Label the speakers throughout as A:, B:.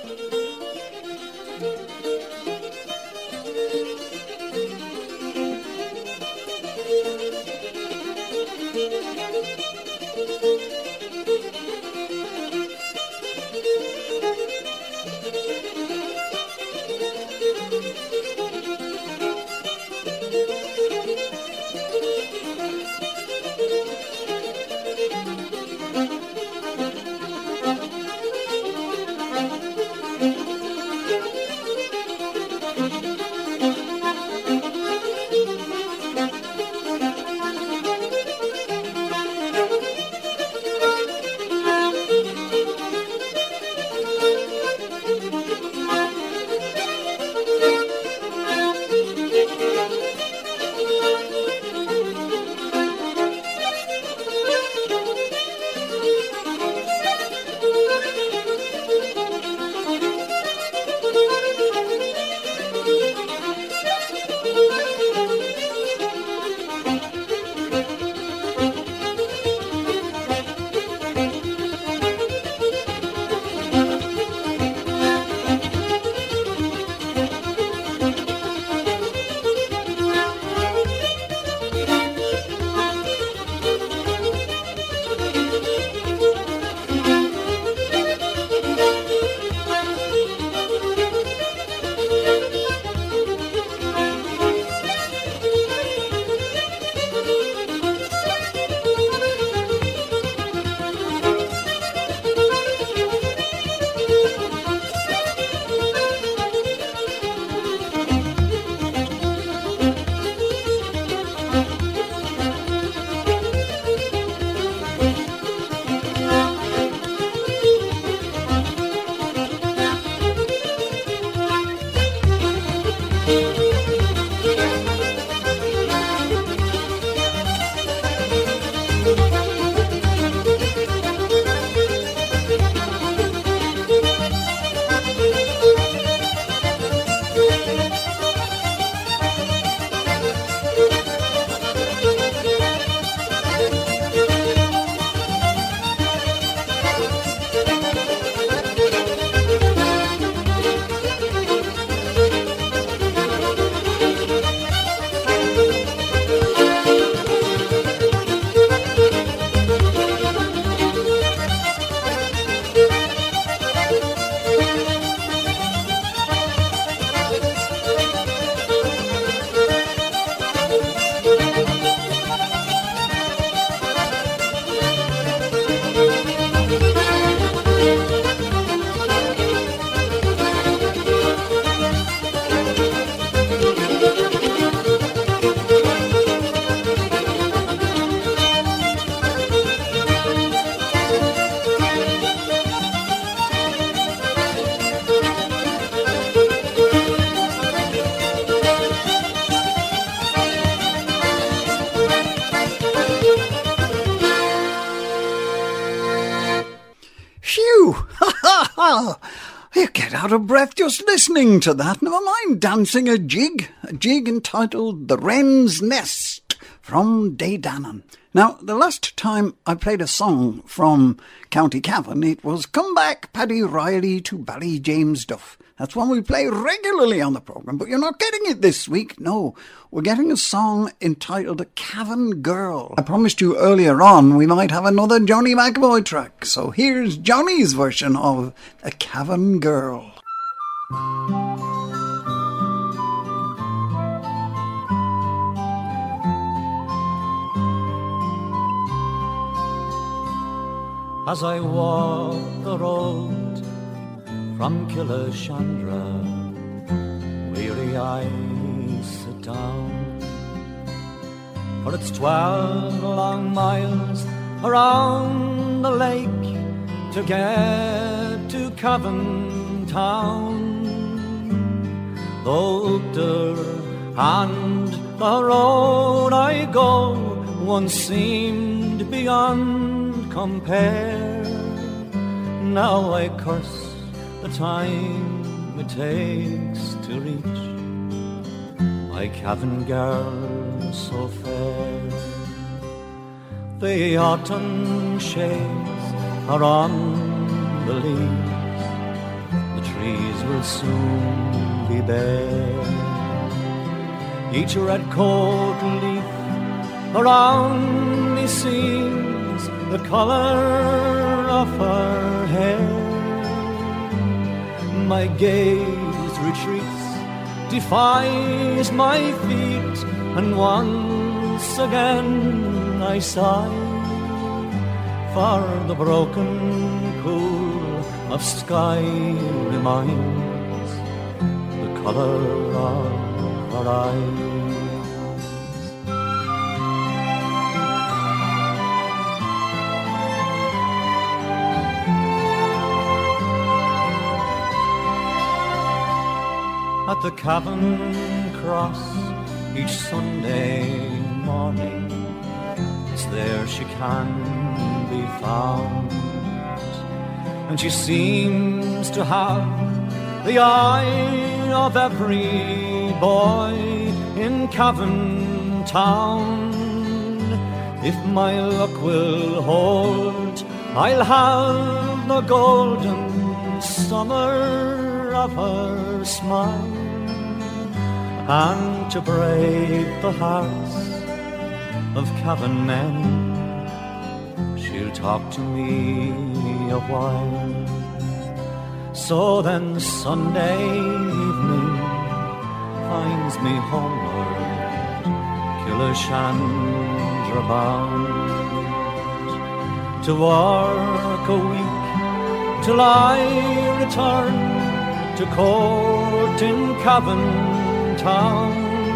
A: You get out of breath just listening to that. Never mind dancing a jig entitled The Wren's Nest from Daydanon. Now, the last time I played a song from County Cavan, it was Come Back Paddy Riley to Ballyjamesduff. That's one we play regularly on the programme, but you're not getting it this week. No, we're getting a song entitled A Cavan Girl. I promised you earlier on we might have another Johnny McAvoy track, so here's Johnny's version of A Cavan Girl.
B: As I walk the road from Killashandra, weary I sit down, for it's 12 long miles around the lake to get to Cavan town. Though there and the road I go once seemed beyond compare, now I curse the time it takes to reach my Cavan girl so fair. The autumn shades are on the leaves, the trees will soon be bare. Each red coat leaf around me seems the colour of her hair. My gaze retreats, defies my feet, and once again I sigh for the broken pool of sky reminds the colour of her eyes. At the Cavan Cross each Sunday morning, it's there she can be found, and she seems to have the eye of every boy in Cavan town. If my luck will hold, I'll have the golden summer of her smile, and to break the hearts of Cavan men, she'll talk to me a while. So then Sunday evening finds me homeward, Killashandra bound, to work a week till I return to court in Cavan town.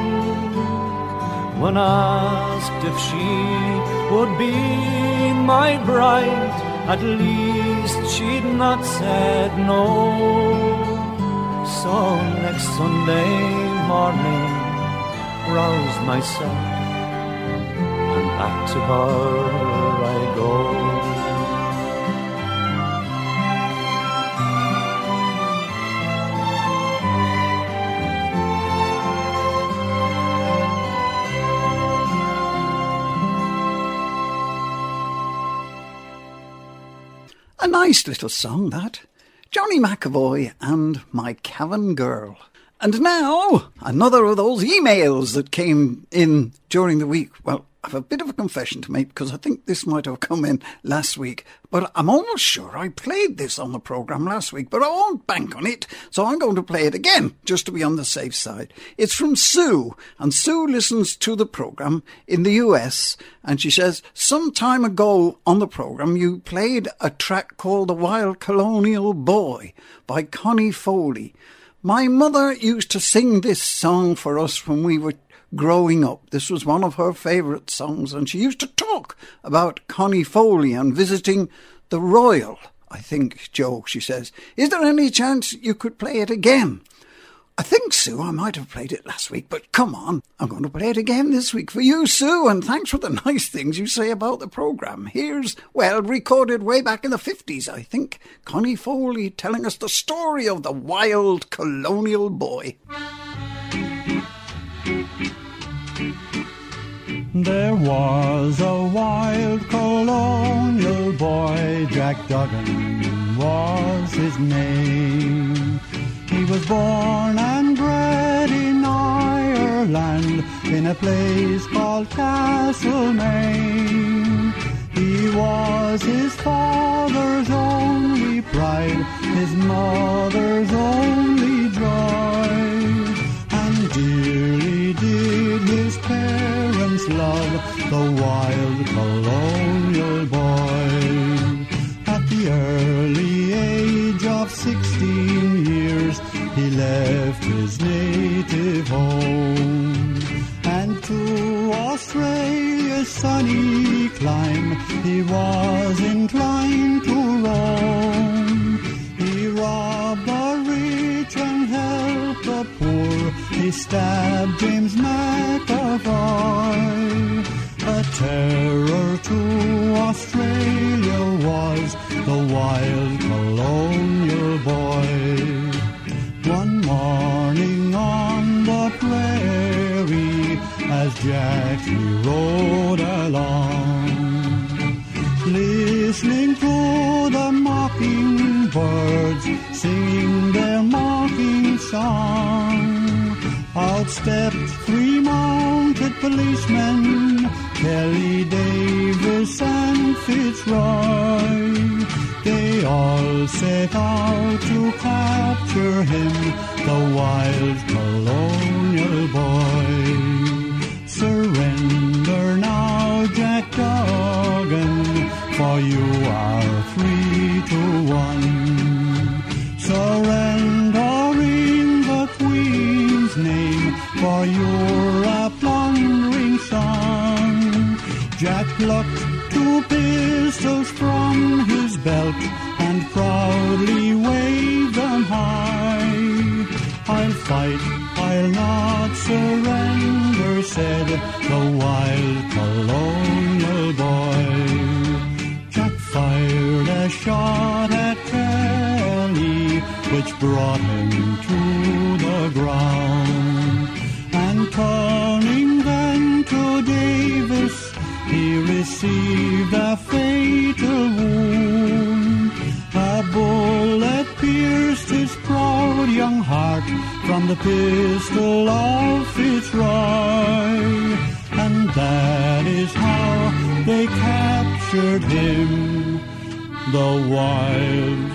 B: When asked if she would be my bride, at least she'd not said no. So next Sunday morning, rouse myself, and back to her I go.
A: A nice little song, that. Johnny McAvoy and My Cavan Girl. And now, another of those emails that came in during the week. Well, I have a bit of a confession to make, because I think this might have come in last week, but I'm almost sure I played this on the programme last week, but I won't bank on it, so I'm going to play it again, just to be on the safe side. It's from Sue, and Sue listens to the programme in the US, and she says, some time ago on the programme you played a track called The Wild Colonial Boy by Connie Foley. My mother used to sing this song for us when we were growing up. This was one of her favourite songs, and she used to talk about Connie Foley and visiting the Royal, I think, Joe, she says. Is there any chance you could play it again? I think, Sue, I might have played it last week, but come on, I'm going to play it again this week for you, Sue, and thanks for the nice things you say about the programme. Here's, well, recorded way back in the 50s, I think, Connie Foley telling us the story of the wild colonial boy.
C: There was a wild colonial boy, Jack Duggan was his name. He was born and bred in Ireland, in a place called Castlemaine. He was his father's only pride, his mother's only joy, and dearly did his parents love the wild colonial boy. At the early age of 16 years, he left his native home, and to Australia's sunny clime he was inclined to roam. He robbed the rich and helped the poor, he stabbed James McAvoy. A terror to Australia was the wild colonial boy. One morning on the prairie, as Jack he rode along, listening to the mockingbirds singing their mocking song. Out stepped 3 mounted policemen, Kelly, Davis, and Fitzroy. They all set out to capture him, the wild colonial boy. Surrender now, Jack Duggan, for you are 3-1. Surrender in the Queen's name, for you're a plundering son. Jack plucked 2 pistols from his belt and proudly waved them high. I'll fight, I'll not surrender, said the wild colonial boy. Jack fired a shot at Kelly, which brought him to the ground. And turning then to Davis, he received a fatal wound. A bullet pierced his proud young heart from the pistol of Fitzroy. And that is how they captured him, the wild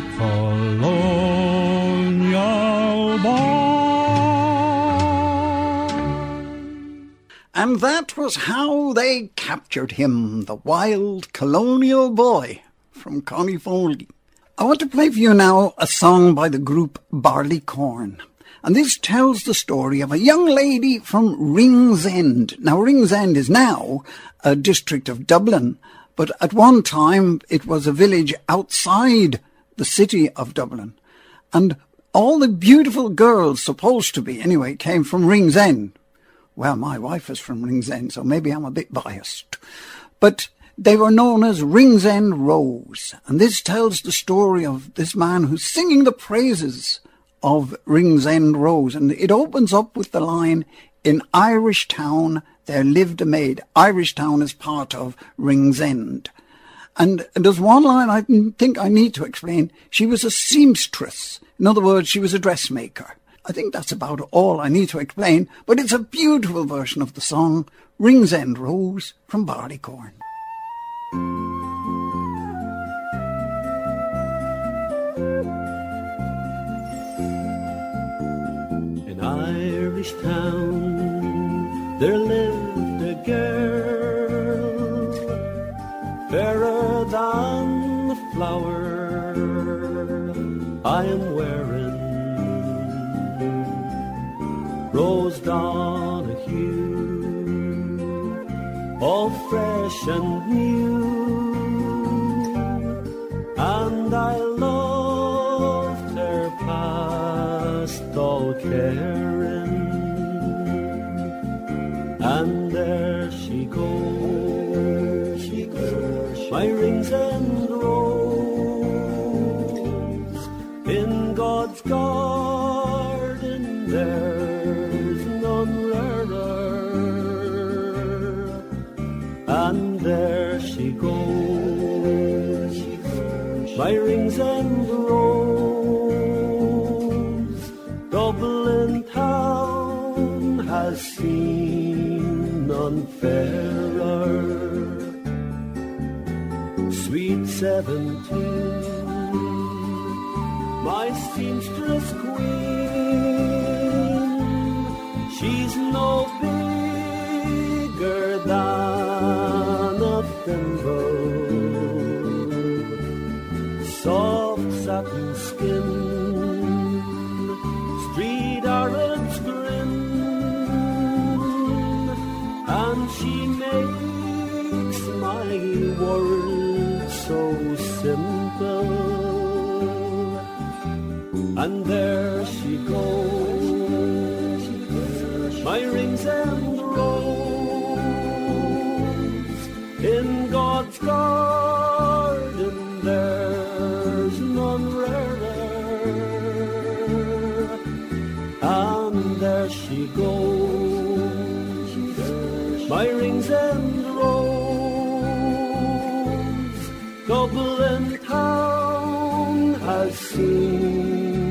C: colonial boy.
A: And that was how they captured him, the wild colonial boy, from Connie Foley. I want to play for you now a song by the group Barleycorn. And this tells the story of a young lady from Ringsend. Now, Ringsend is now a district of Dublin, but at one time it was a village outside the city of Dublin. And all the beautiful girls, supposed to be anyway, came from Ringsend. Well, my wife is from Ringsend, so maybe I'm a bit biased. But they were known as Ringsend Rose. And this tells the story of this man who's singing the praises of Ringsend Rose. And it opens up with the line, "In Irish Town there lived a maid." Irish Town is part of Ringsend. And there's one line I think I need to explain. She was a seamstress. In other words, she was a dressmaker. I think that's about all I need to explain, but it's a beautiful version of the song Ringsend Rose from Barleycorn.
B: In Irish Town there lived a girl, fairer than the flower I am wearing, Rose Donahue, all fresh and new, and I loved her past all caring. And there she goes, my Ringsend Rose, in God's garden there's none rarer. And there she goes, my Ringsend Rose, Dublin town has seen none fairer. Sweet 17, my seamstress queen, she's no bigger than a thimble, soft satin skin, street Arab's grin, and she makes my world so simple. And there she goes, my Ringsend Rose, in God's garden there's none rarer. And there she goes, my Ringsend Rose, Dublin town has seen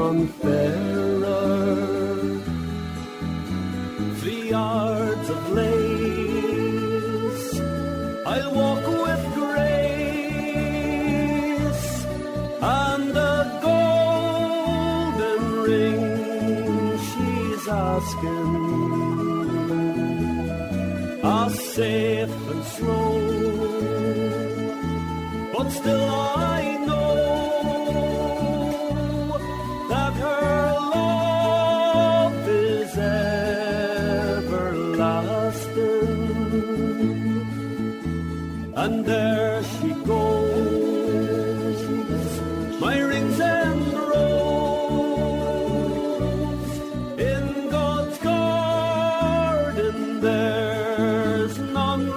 B: none fairer. The yards of lace I'll walk with grace, and the golden ring she's asking are safe and slow, but still I know that her love is everlasting. And there she goes, my rings and rose. In God's garden there's none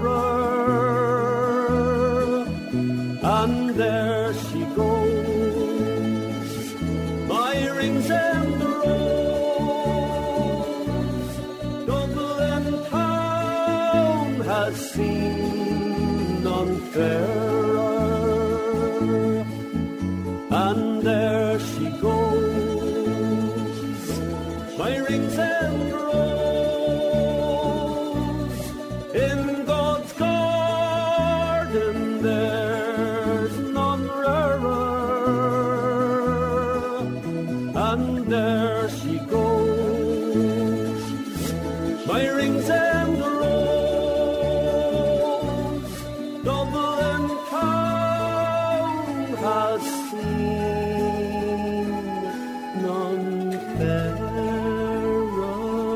B: rarer. And there she goes, my rings and rose. Dublin town has seen none fairer. And there she goes, my rings and rose. In God's garden there's none rarer. And there she goes, my rings and rose. Dublin town has seen none fairer.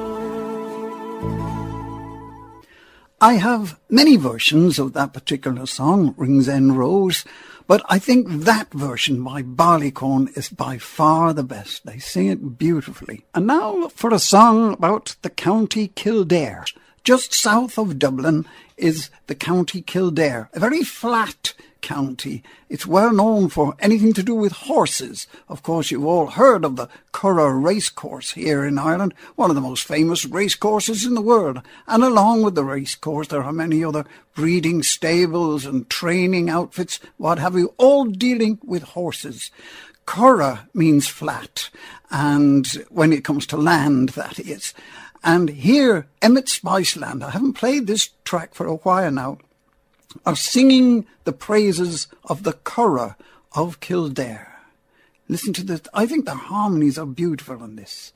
A: I have many versions of that particular song, Rings End Rose, but I think that version by Barleycorn is by far the best. They sing it beautifully. And now for a song about the County Kildare. Just south of Dublin is the County Kildare, a very flat county. It's well known for anything to do with horses. Of course, you've all heard of the Curragh Racecourse here in Ireland, one of the most famous racecourses in the world. And along with the racecourse, there are many other breeding stables and training outfits, what have you, all dealing with horses. Curragh means flat, and when it comes to land, that is. And here, Emmett Spiceland, I haven't played this track for a while now, are singing the praises of the Curragh of Kildare. Listen to this. I think the harmonies are beautiful in this.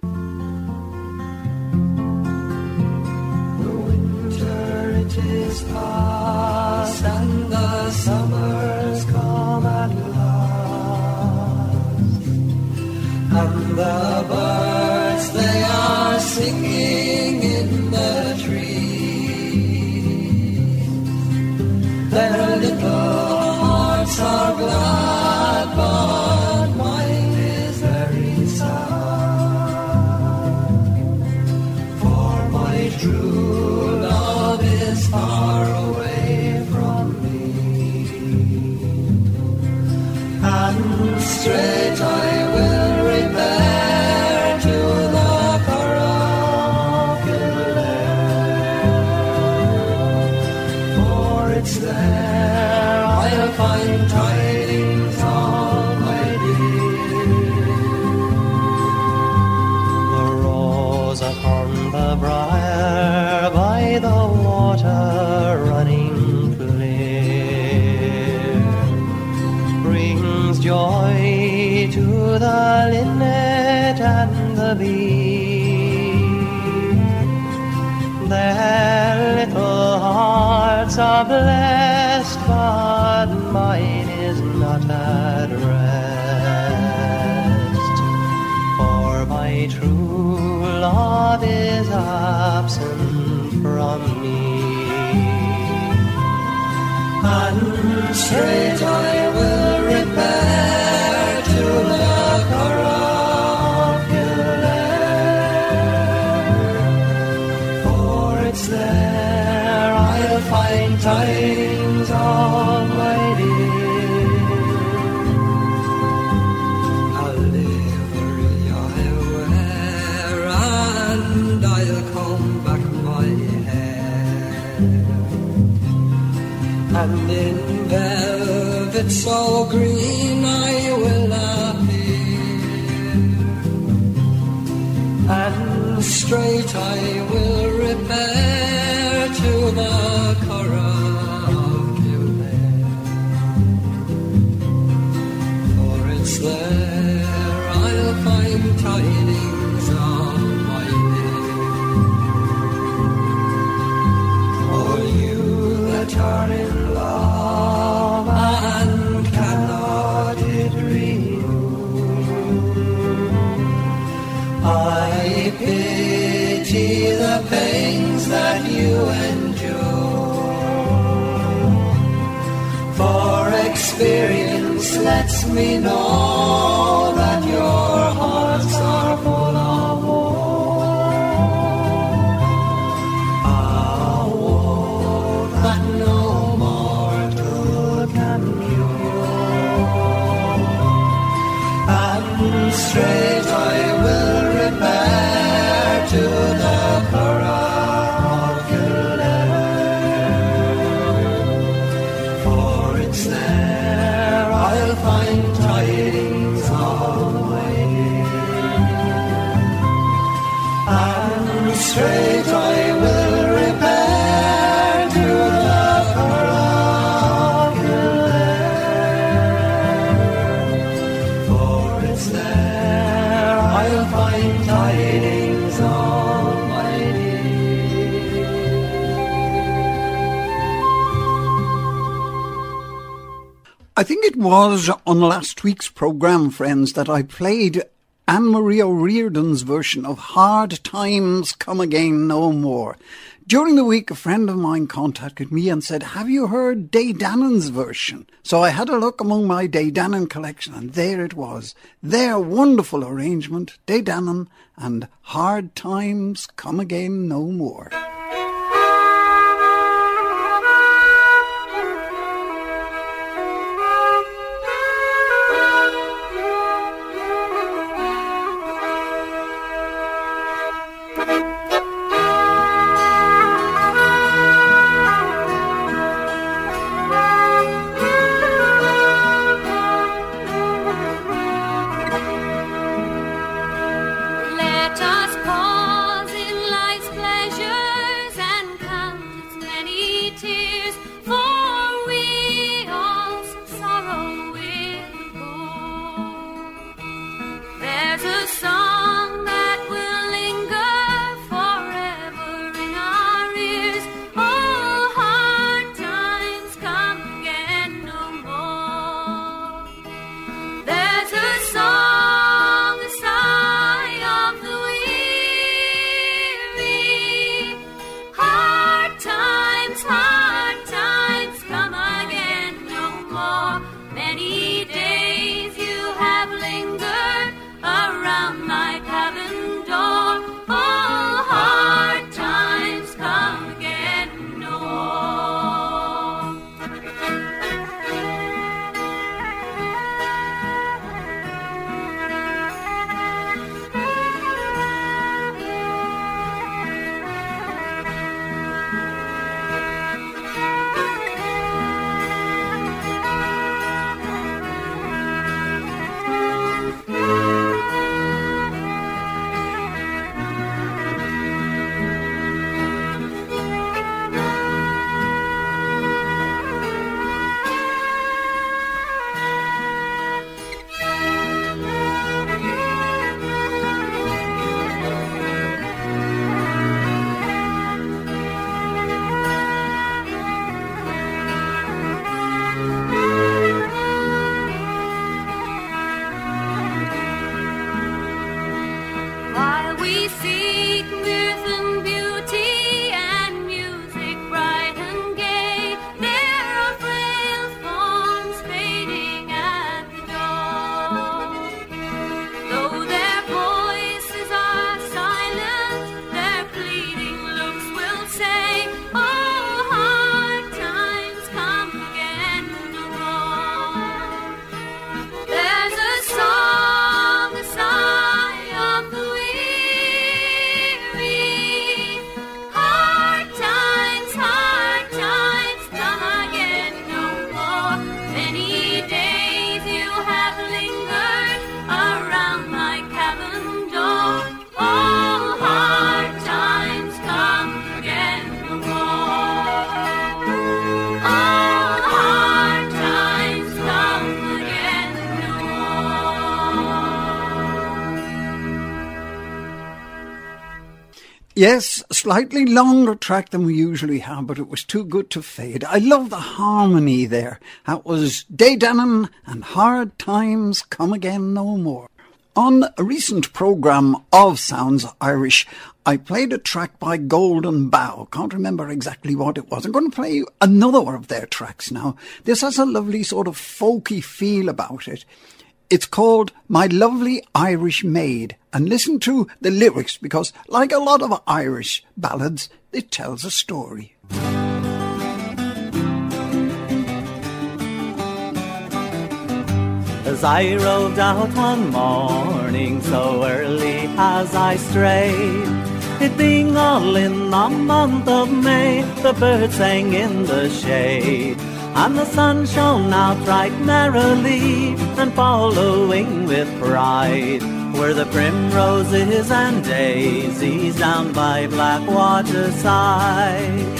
D: The winter it is past and the summer's come at last, and the birds they are singing in the trees. Their little hearts are glad, but mine is very sad, for my true love is far away from me, and straight I will repair to the Curragh of Kildare, for it's there I'll find tidings of my dear. The rose upon the briar by the water running clear brings joy to the linnet and the bee. Their little hearts are blessed, but mine is not at rest, for my true love is absent from me, and straight I will repair to the Curragh of Kildare, for it's there I'll find tidings of my dear. I'll livery I'll wear, and I'll comb back my hair, and in velvet so green I will appear, and straight I will repair to the Curragh of Kildare, for it's there I'll find tidings of my name. All you that are in love and cannot it renew, I pity the pains that you endure, for experience lets me know that your hearts are full of woe, a woe that no mortal can cure. And straight I will repair to the Curragh of Kildare, for it's there I'll find tidings of my dear. And straight I will repair to the Curragh of Kildare, for it's there I'll find tidings of my dear.
A: I think it was on last week's programme, friends, that I played Anne-Marie O'Riordan's version of Hard Times Come Again No More. During the week, a friend of mine contacted me and said, have you heard Daydannon's version? So I had a look among my Daydannon collection, and there it was. Their wonderful arrangement, Daydannon and Hard Times Come Again No More.
E: Let us pause in life's pleasures and count its many tears, for we all some sorrow will go. There's a song that will linger forever in our ears. Oh, hard times come again no more. There's a song, a sigh of the weary. Hard times come again no more. Many days you have lingered around my cabin door. Oh, hard times come again no more. While we seek mirth and beauty and music bright and gay, there are frail forms fading at the door. Though their voices are silent, their pleading looks will say, oh, hard times come again no more. There's a song, a sigh of the weary.
A: Yes, a slightly longer track than we usually have, but it was too good to fade. I love the harmony there. That was Daydanon and Hard Times Come Again No More. On a recent programme of Sounds Irish, I played a track by Golden Bough. Can't remember exactly what it was. I'm going to play you another one of their tracks now. This has a lovely sort of folky feel about it. It's called My Lovely Irish Maid. And listen to the lyrics because, like a lot of Irish ballads, it tells a story.
B: As I rode out one morning so early as I strayed, it being all in the month of May, the birds sang in the shade, and the sun shone out right merrily, and following with pride were the primroses and daisies down by Blackwater side.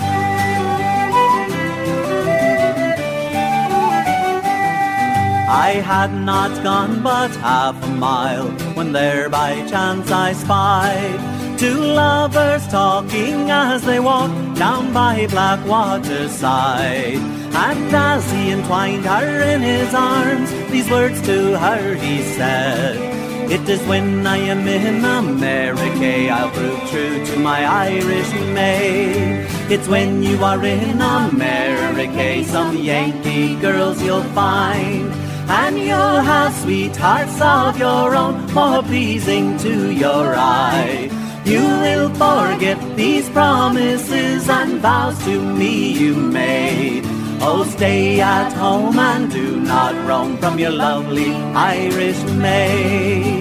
B: I had not gone but half a mile when there by chance I spied two lovers talking as they walked down by Blackwater side. And as he entwined her in his arms, these words to her he said, "It is when I am in America I'll prove true to my Irish maid. It's when you are in America some Yankee girls you'll find, and you'll have sweethearts of your own, more pleasing to your eye. You will forget these promises and vows to me you made. Oh, stay at home and do not roam from your lovely Irish maid."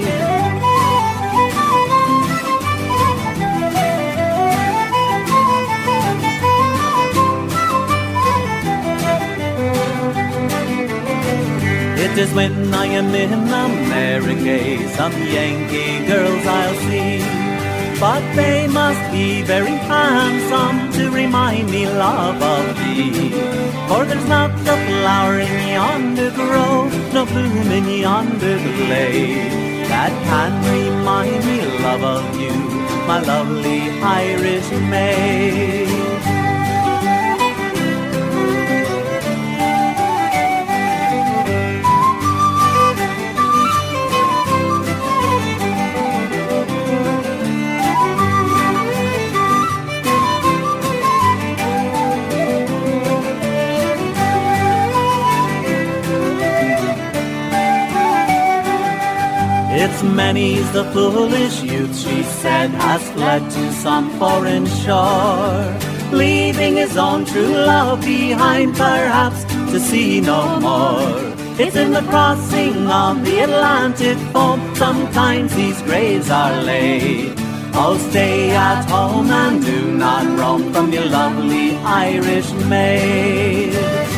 B: It is when I am in America some Yankee girls I'll see, but they must be very handsome to remind me, love, of thee. For there's not a flower in yonder grove, no bloom in yonder glade, that can remind me, love, of you, my lovely Irish maid. It's many's the foolish youth, she said, has fled to some foreign shore, leaving his own true love behind, perhaps to see no more. It's in the crossing of the Atlantic foam sometimes these graves are laid. Oh, stay at home and do not roam from your lovely Irish maid.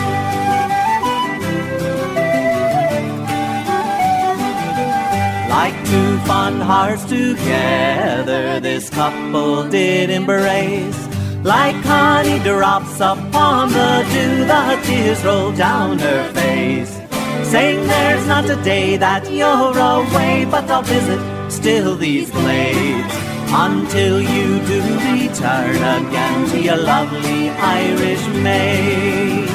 B: Like two fond hearts together this couple did embrace, like honey drops upon the dew, the tears roll down her face, saying there's not a day that you're away, but I'll visit still these glades, until you do return again to your lovely Irish maid.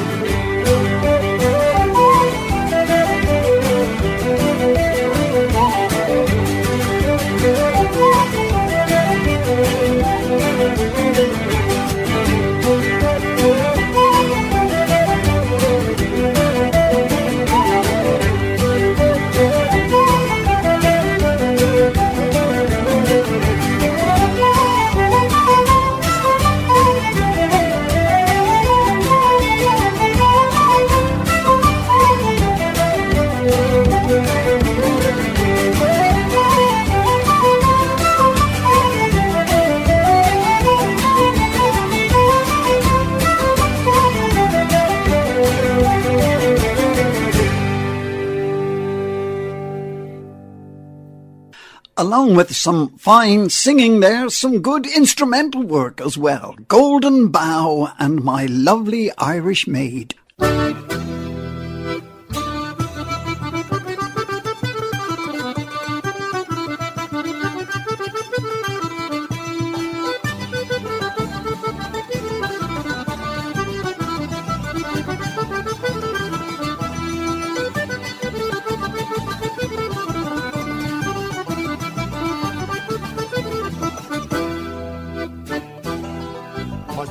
A: Along with some fine singing there, some good instrumental work as well. Golden Bough and My Lovely Irish Maid.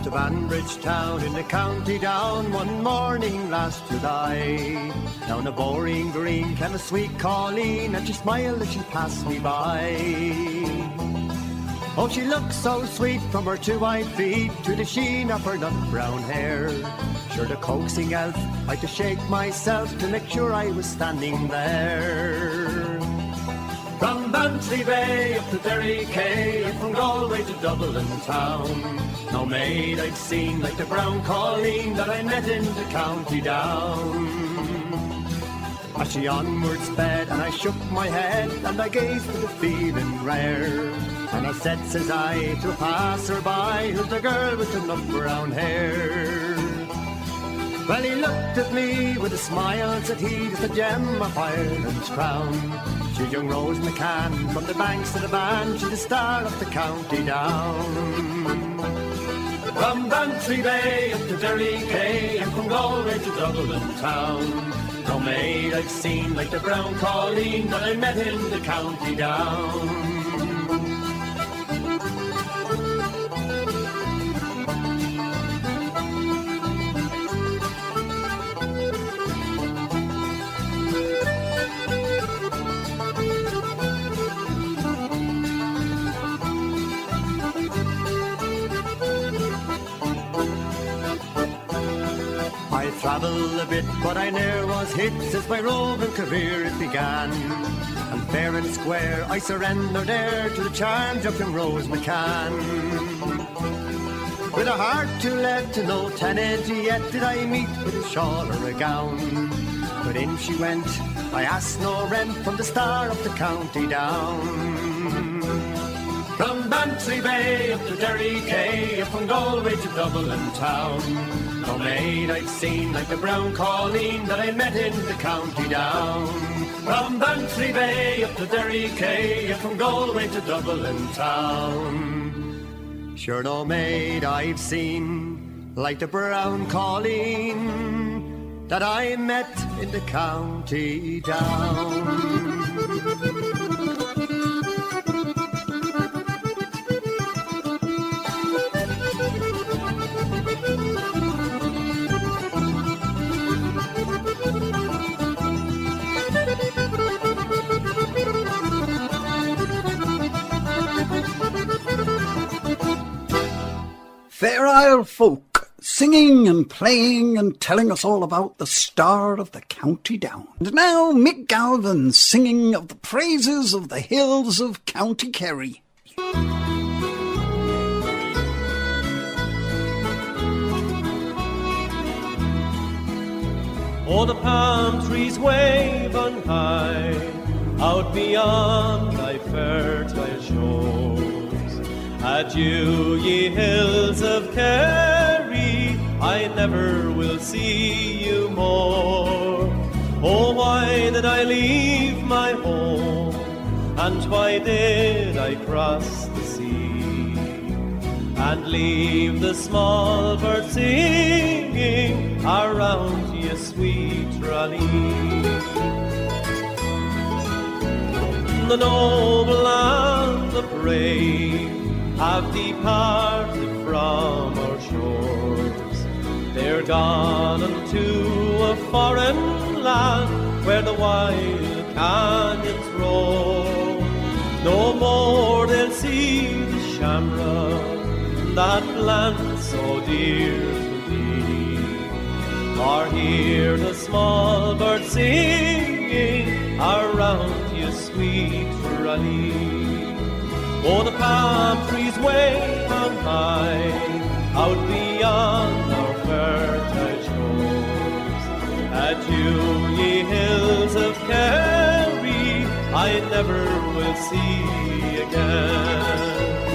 F: to Banbridge town in the county Down one morning last July. Down a boring green came a sweet Colleen, and she smiled as she passed me by. Oh, she looked so sweet from her 2 white feet to the sheen of her nut brown hair. Sure, the coaxing elf, I had to shake myself to make sure I was standing there. From Bantry Bay up to Derry Quay, and from Galway to Dublin town, no maid I'd seen like the brown Colleen that I met in the county Down. As she onward sped, and I shook my head, and I gazed with a feeling rare. And I said, says I, to a passer-by, who's the girl with the nut brown hair? Well, he looked at me with a smile, said he, "'tis the gem of Ireland's crown. She's young Rose McCann, from the banks of the Bann, she's the star of the county Down. From Bantry Bay up to Derry Quay, and from Galway to Dublin town, no maid I've seen like the brown Colleen that I met in the county Down. I travelled a bit, but I ne'er was hit since my roving career it began. And fair and square, I surrendered there to the charms of young Rose McCann. With a heart too led to no tenant, yet did I meet with a shawl or a gown. But in she went, I asked no rent from the star of the county Down. From Bantry Bay up to Derry Quay, from Galway to Dublin town, no maid I'd seen like the brown Colleen that I met in the county Down. From Bantry Bay up to Derry Quay, from Galway to Dublin town, sure no maid I've seen like the brown Colleen that I met in the county Down.
A: Fair Isle folk, singing and playing and telling us all about the star of the county Down. And now Mick Galvin singing of the praises of the hills of County Kerry.
B: Oh, the palm trees wave on high, out beyond thy fertile shores. Adieu, ye hills of Kerry, I never will see you more. Oh, why did I leave my home, and why did I cross the sea, and leave the small birds singing around ye sweet Raleigh? The noble and the brave have departed from our shores. They're gone unto a foreign land where the wild canyons roar. No more they'll see the shamrock, that land so dear to thee, or hear the small birds singing around you sweet Raleigh. Oh, the palm trees wave on high, out beyond our fertile shores. Adieu, ye hills of Kerry, I never will see again.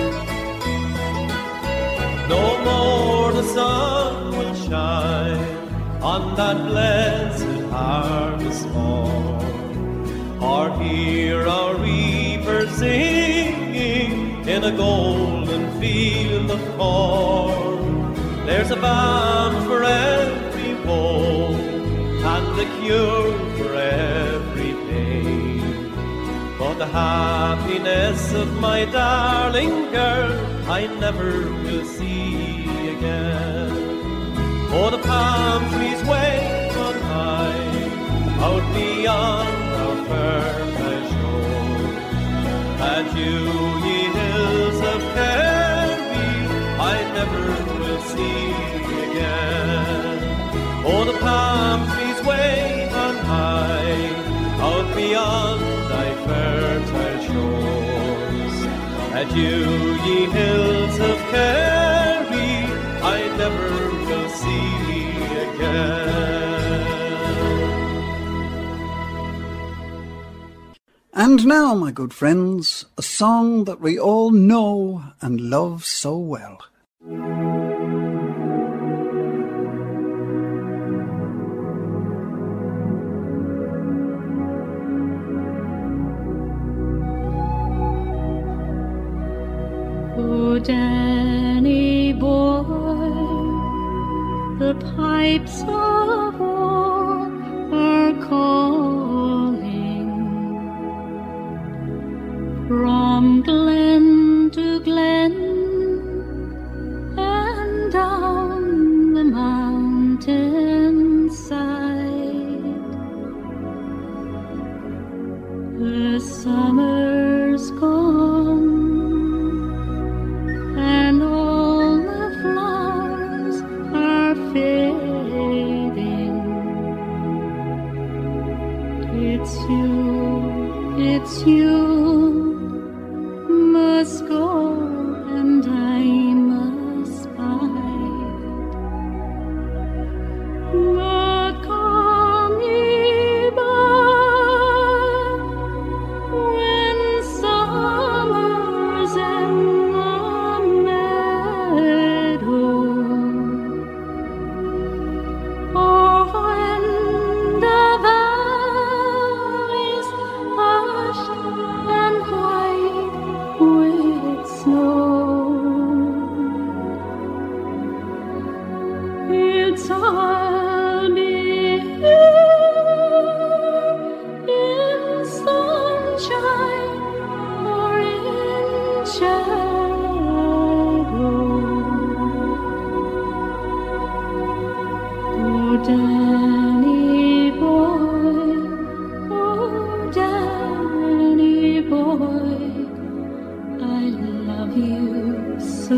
B: No more the sun will shine on that blessed harvest morn, or hear our reapers singing in a golden field of corn. There's a balm for every woe and a cure for every pain, but the happiness of my darling girl I never will see again. Oh, the palm trees wave on high, out beyond our fertile shore. And you, ye hills of Kerry, I never will see again. Oh, the palm trees wave on high, out beyond thy fertile shores. And you, ye hills of Kerry, I never will see again.
A: And now, my good friends, a song that we all know and love so well.
G: Oh, Danny boy, the pipes of war are calling from glen to glen and down the mountain side. The summer's gone and all the flowers are fading. It's you must go and I must bide. But come ye back when summer's in the meadow, or when the valleys hushed and white with snow. It's I'll be here in sunshine or in shadow. Oh, Danny boy, oh, Danny boy, I love you so.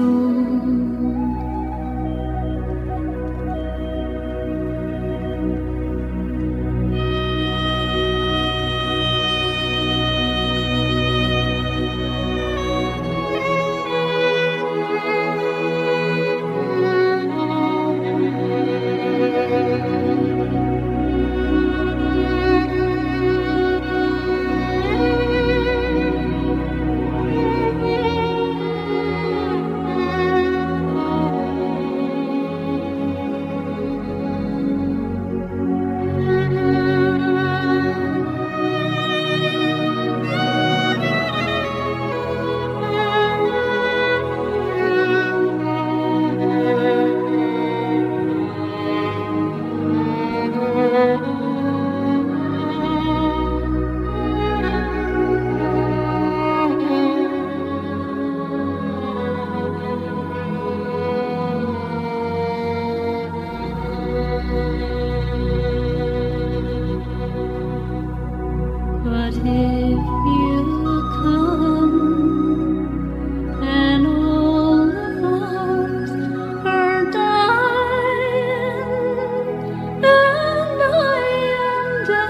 G: But if you come and all the flowers are dying and I am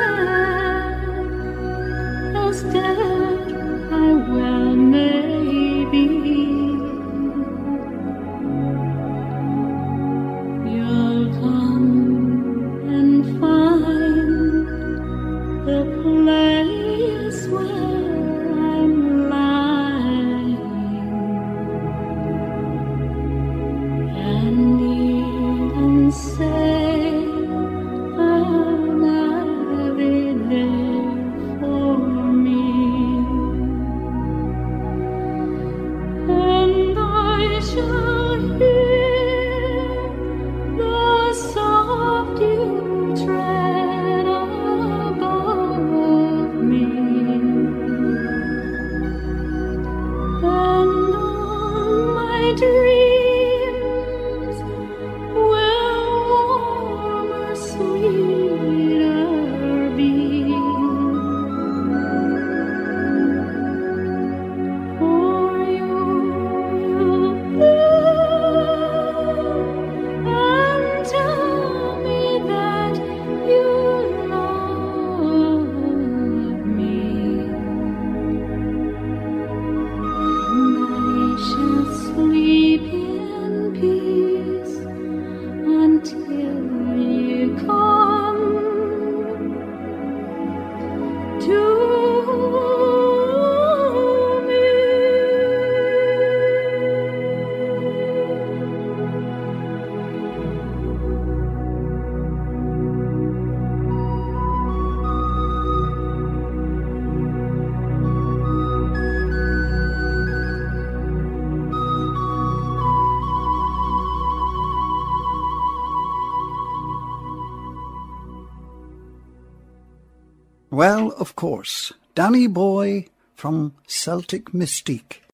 G: dead, as dead I well may be, you'll come and find the place where I'm lying, and even say I'll be there for me, and I shall hear the soft dew tread above me, and all my dreams to me.
A: Well, of course, Danny Boy from Celtic Mystique.